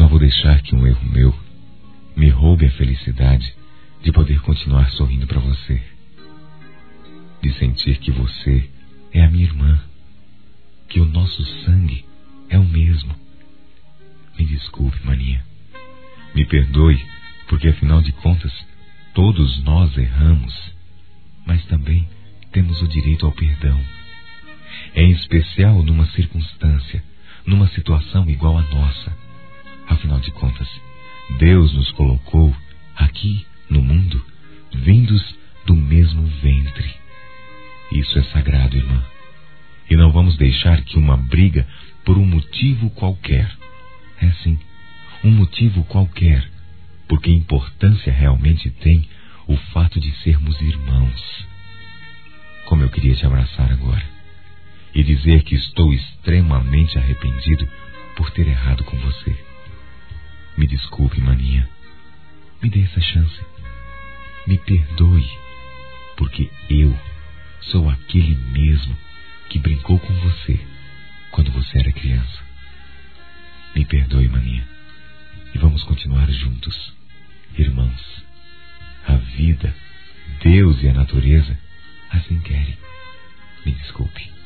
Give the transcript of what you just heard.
vou deixar que um erro meu me roube a felicidade de poder continuar sorrindo para você, de sentir que você é a minha irmã, que o nosso sangue é o mesmo. Me desculpe, maninha. Me perdoe, porque afinal de contas, todos nós erramos, mas também temos o direito ao perdão. Em especial numa circunstância, numa situação igual à nossa. Afinal de contas, Deus nos colocou aqui no mundo, vindos do mesmo ventre. Isso é sagrado, irmã. E não vamos deixar que uma briga por um motivo qualquer, é sim, um motivo qualquer, porque importância realmente tem o fato de sermos irmãos. Como eu queria te abraçar agora e dizer que estou extremamente arrependido por ter errado com você. Me desculpe, maninha. Me dê essa chance. Me perdoe, porque eu sou aquele mesmo que brincou com você quando você era criança. Me perdoe, maninha, e vamos continuar juntos, irmãos. A vida, Deus e a natureza assim querem. Me desculpe.